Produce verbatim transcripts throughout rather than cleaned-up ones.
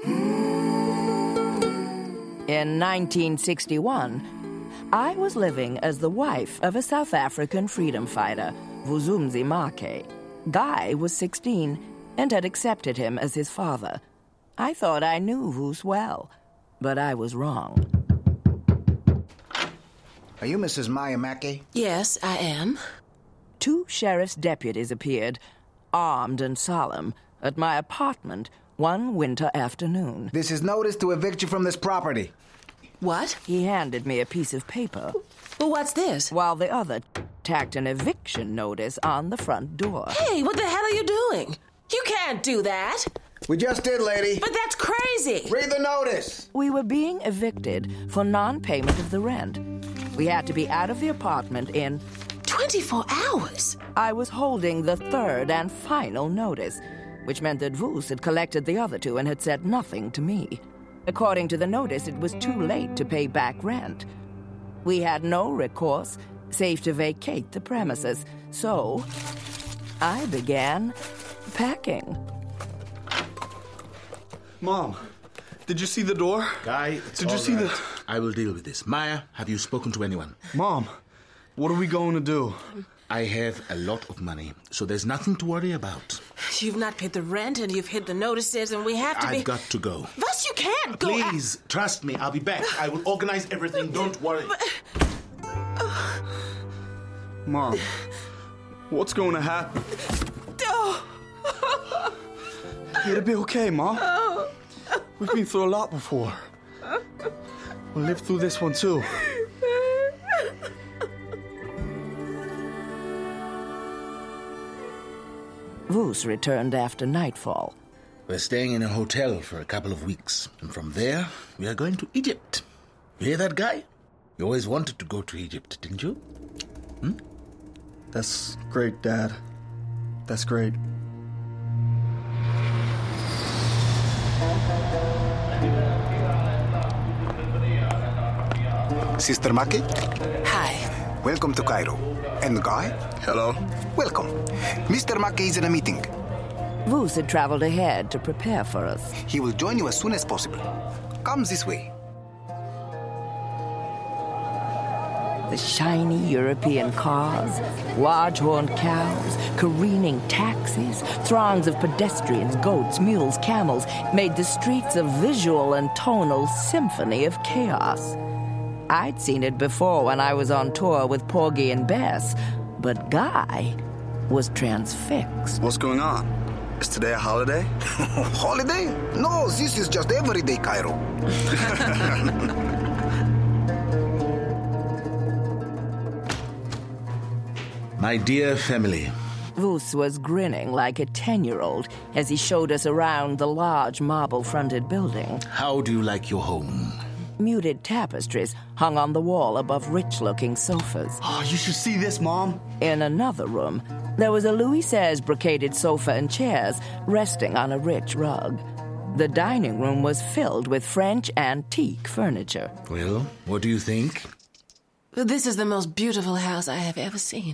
In nineteen sixty-one, I was living as the wife of a South African freedom fighter, Vusumuzi Make. Guy was sixteen and had accepted him as his father. I thought I knew Vus well, but I was wrong. Are you Missus Maya Mackey? Yes, I am. Two sheriff's deputies appeared, armed and solemn, at my apartment one winter afternoon. This is notice to evict you from this property. What? He handed me a piece of paper, Well, what's this? while the other tacked an eviction notice on the front door. Hey, what the hell are you doing? You can't do that. We just did, lady. But that's crazy. Read the notice. We were being evicted for non-payment of the rent. We had to be out of the apartment in... twenty-four hours? I was holding the third and final notice, which meant that Vus had collected the other two and had said nothing to me. According to the notice, it was too late to pay back rent. We had no recourse save to vacate the premises, so I began packing. Mom, did you see the door? Guy, it's Did you all see right. the... I will deal with this. Maya, have you spoken to anyone? Mom, what are we going to do? I have a lot of money, so there's nothing to worry about. You've not paid the rent, and you've hid the notices, and we have to be... I've got to go. Thus, you can't go... Please, trust me. I'll be back. I will organize everything. Don't worry. Mom, what's going to happen? It'll be okay, Mom. We've been through a lot before. We'll live through this one, too. Vus returned after nightfall. We're staying in a hotel for a couple of weeks, and from there, we are going to Egypt. You hear that, Guy? You always wanted to go to Egypt, didn't you? Hmm? That's great, Dad. That's great. Sister Mackey, Hi. welcome to Cairo. And Guy, Hello. welcome. Mister Mackey is in a meeting. Vus had traveled ahead to prepare for us. He will join you as soon as possible. Come this way. The shiny European cars, large-horned cows, careening taxis, throngs of pedestrians, goats, mules, camels made the streets a visual and tonal symphony of chaos. I'd seen it before when I was on tour with Porgy and Bess, but Guy was transfixed. What's going on? Is today a holiday? Holiday? No, this is just everyday Cairo. My dear family, Vus was grinning like a ten-year-old as he showed us around the large marble-fronted building. how do you like your home? Muted tapestries hung on the wall above rich-looking sofas. Oh, you should see this, Mom. In another room, there was a Louis seize brocaded sofa and chairs resting on a rich rug. The dining room was filled with French antique furniture. Well, what do you think? This is the most beautiful house I have ever seen.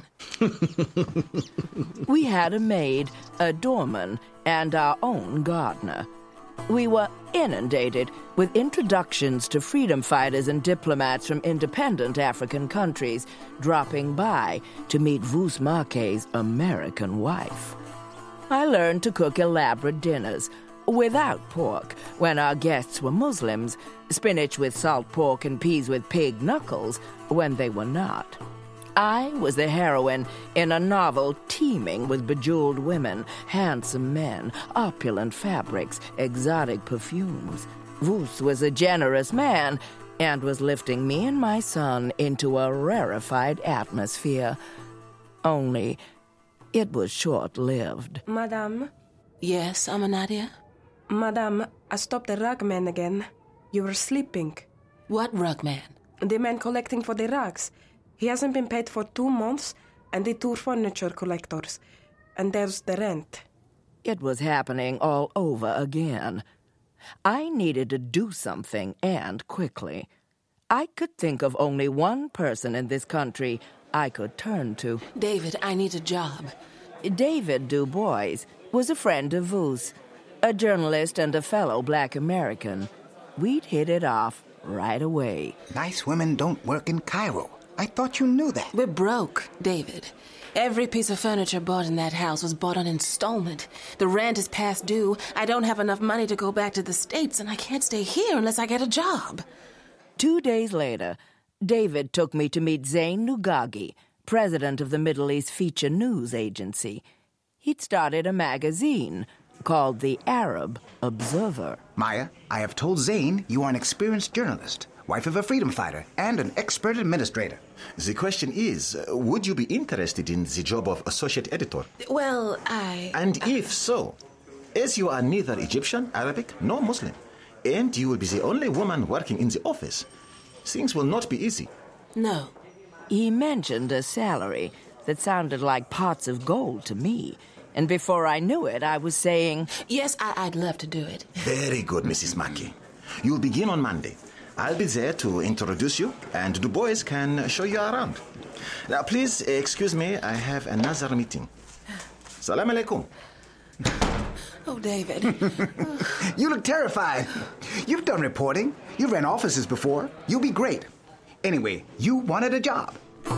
We had a maid, a doorman, and our own gardener. We were inundated with introductions to freedom fighters and diplomats from independent African countries dropping by to meet Vus Make's American wife. I learned to cook elaborate dinners without pork when our guests were Muslims, spinach with salt pork and peas with pig knuckles when they were not. I was the heroine in a novel teeming with bejeweled women, handsome men, opulent fabrics, exotic perfumes. Vus was a generous man and was lifting me and my son into a rarefied atmosphere. Only it was short-lived. Madame, Yes, Amanadia? Madame, I stopped the rug man again. You were sleeping. What rug man? The man collecting for the rugs. He hasn't been paid for two months, and the two furniture collectors. And there's the rent. It was happening all over again. I needed to do something, and quickly. I could think of only one person in this country I could turn to. David, I need a job. David Du Bois was a friend of Vus. A journalist and a fellow black American. We'd hit it off right away. Nice women don't work in Cairo. I thought you knew that. We're broke, David. Every piece of furniture bought in that house was bought on installment. The rent is past due. I don't have enough money to go back to the States, and I can't stay here unless I get a job. Two days later, David took me to meet Zain Nugagi, president of the Middle East Feature News Agency. He'd started a magazine called the Arab Observer. Maya, I have told Zain you are an experienced journalist, wife of a freedom fighter, and an expert administrator. The question is, uh, would you be interested in the job of associate editor? Well, I... And if so, as you are neither Egyptian, Arabic, nor Muslim, and you will be the only woman working in the office, things will not be easy. No. He mentioned a salary that sounded like pots of gold to me, and before I knew it, I was saying... Yes, I- I'd love to do it. Very good, Missus Mackey. You'll begin on Monday. I'll be there to introduce you, and the boys can show you around. Now, please excuse me, I have another meeting. Salam alaikum. Oh, David. You look terrified. You've done reporting. You ran offices before. You'll be great. Anyway, you wanted a job.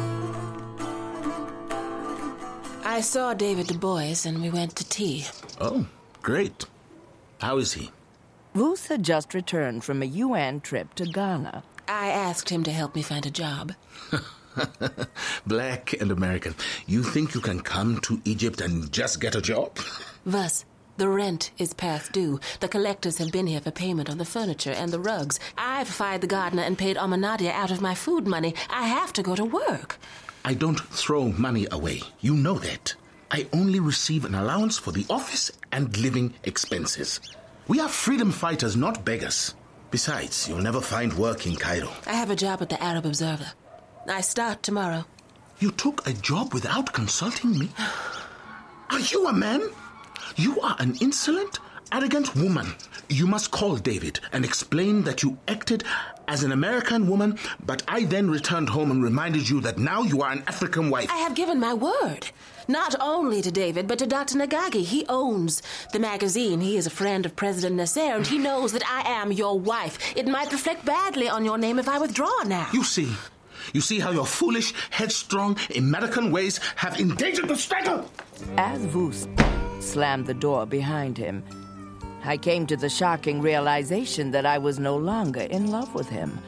I saw David Du Bois, and we went to tea. Oh, great. How is he? Woos had just returned from a U N trip to Ghana. I asked him to help me find a job. Black and American. You think you can come to Egypt and just get a job? Thus, the rent is past due. The collectors have been here for payment on the furniture and the rugs. I've fired the gardener and paid Amannadia out of my food money. I have to go to work. I don't throw money away. You know that. I only receive an allowance for the office and living expenses. We are freedom fighters, not beggars. Besides, you'll never find work in Cairo. I have a job at the Arab Observer. I start tomorrow. You took a job without consulting me? Are you a man? You are an insolent, arrogant woman. You must call David and explain that you acted as an American woman, but I then returned home and reminded you that now you are an African wife. I have given my word. Not only to David, but to Doctor Nagagi. He owns the magazine. He is a friend of President Nasser, and he knows that I am your wife. It might reflect badly on your name if I withdraw now. You see. You see how your foolish, headstrong, American ways have endangered the struggle? As Woos slammed the door behind him, I came to the shocking realization that I was no longer in love with him.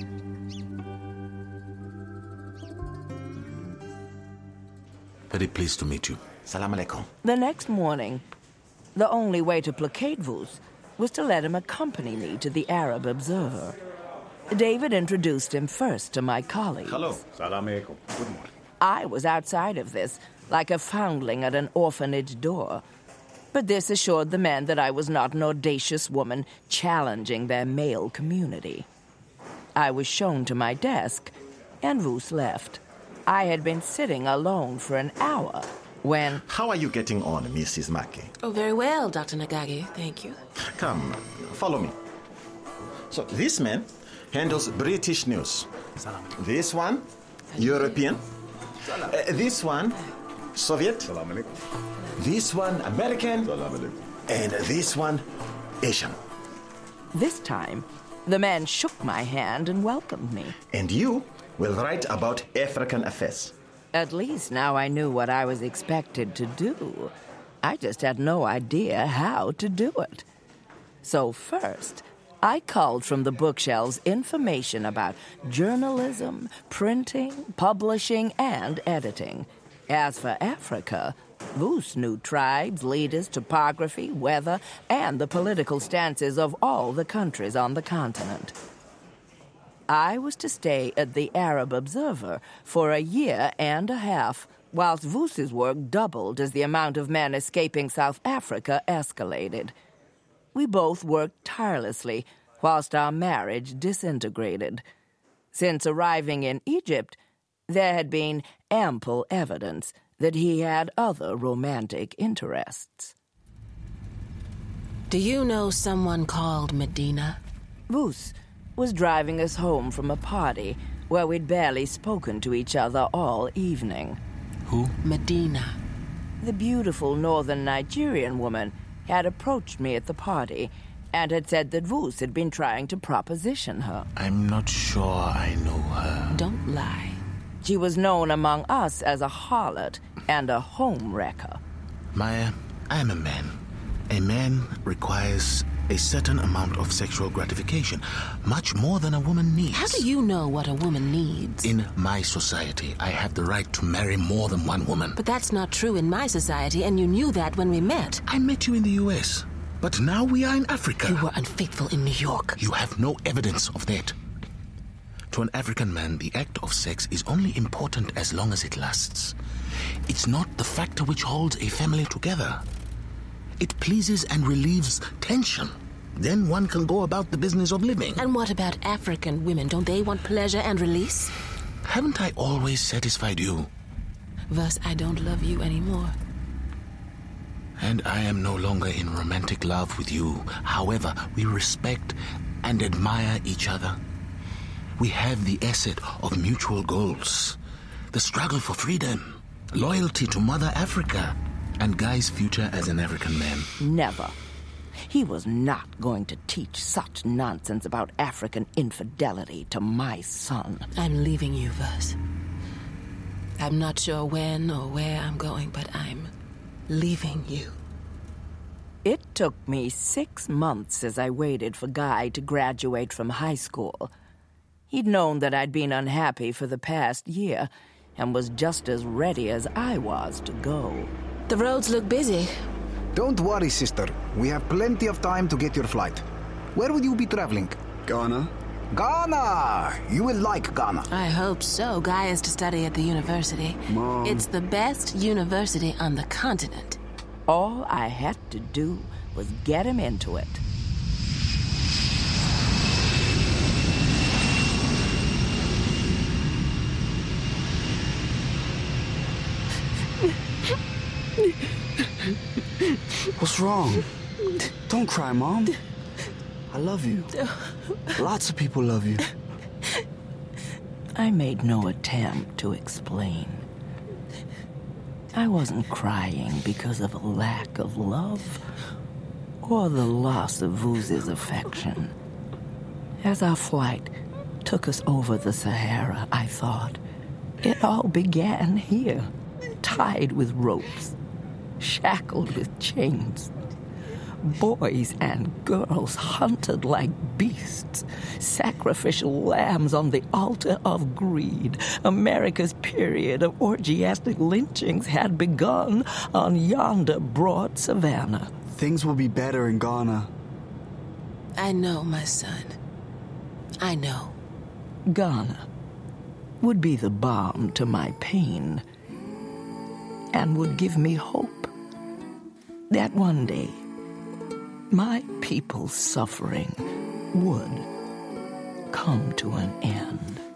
Very pleased to meet you. Salam alaikum. The next morning, the only way to placate Woos was to let him accompany me to the Arab Observer. David introduced him first to my colleagues. Hello. Salam alaikum. Good morning. I was outside of this, like a foundling at an orphanage door. But this assured the men that I was not an audacious woman challenging their male community. I was shown to my desk, and Woos left. I had been sitting alone for an hour when... How are you getting on, Missus Mackey? Oh, very well, Doctor Nagagi. Thank you. Come, follow me. So, this man handles British news. Salam. This one, European. Uh, this one, Soviet. Salam alaikum. This one, American. Salam alaikum. And this one, Asian. This time, the man shook my hand and welcomed me. And you will write about African affairs. At least now I knew what I was expected to do. I just had no idea how to do it. So first, I culled from the bookshelves information about journalism, printing, publishing, and editing. As for Africa, Woos knew tribes, leaders, topography, weather, and the political stances of all the countries on the continent. I was to stay at the Arab Observer for a year and a half, whilst Woos's work doubled as the amount of men escaping South Africa escalated. We both worked tirelessly, whilst our marriage disintegrated. Since arriving in Egypt, there had been ample evidence that he had other romantic interests. Do you know someone called Medina? Woos was driving us home from a party where we'd barely spoken to each other all evening. Who? Medina. The beautiful northern Nigerian woman had approached me at the party and had said that Woos had been trying to proposition her. I'm not sure I know her. Don't lie. She was known among us as a harlot and a home wrecker. Maya, I am a man. A man requires a certain amount of sexual gratification, much more than a woman needs. How do you know what a woman needs? In my society, I have the right to marry more than one woman. But that's not true in my society, and you knew that when we met. I met you in the U S, but now we are in Africa. You were unfaithful in New York. You have no evidence of that. To an African man, the act of sex is only important as long as it lasts. It's not the factor which holds a family together. It pleases and relieves tension. Then one can go about the business of living. And what about African women? Don't they want pleasure and release? Haven't I always satisfied you? Thus, I don't love you anymore. And I am no longer in romantic love with you. However, we respect and admire each other. We have the asset of mutual goals. The struggle for freedom, loyalty to Mother Africa, and Guy's future as an African man. Never. He was not going to teach such nonsense about African infidelity to my son. I'm leaving you, Vuz. I'm not sure when or where I'm going, but I'm leaving you. It took me six months as I waited for Guy to graduate from high school. He'd known that I'd been unhappy for the past year and was just as ready as I was to go. The roads look busy. Don't worry, sister. We have plenty of time to get your flight. Where will you be traveling? Ghana. Ghana! You will like Ghana. I hope so. Guy is to study at the university. Mom. It's the best university on the continent. All I had to do was get him into it. What's wrong? Don't cry, Mom. I love you. Lots of people love you. I made no attempt to explain. I wasn't crying because of a lack of love or the loss of Woos's affection. As our flight took us over the Sahara, I thought, it all began here, tied with ropes, shackled with chains. Boys and girls hunted like beasts, sacrificial lambs on the altar of greed. America's period of orgiastic lynchings had begun on yonder broad savannah. Things will be better in Ghana. I know, my son. I know. Ghana would be the balm to my pain and would give me hope that one day my people's suffering would come to an end.